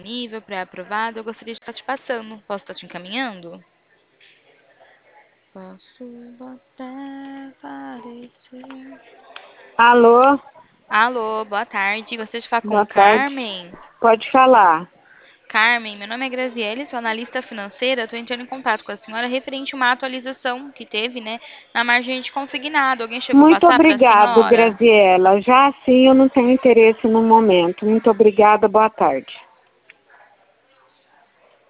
disponível, pré-aprovado. Eu gostaria de estar te passando. Posso estar te encaminhando? Posso até parecer. Alô, Alô, boa tarde. Gostaria de falar com boa tarde. Carmen. Pode falar. Carmen, meu nome é Graziele, sou analista financeira. Estou entrando em contato com a senhora referente a uma atualização que teve, né, na margem de consignado. Alguém chegou a Muito passar para a obrigado, senhora? Graziela. Já sim, eu não tenho interesse no momento. Muito obrigada, boa tarde.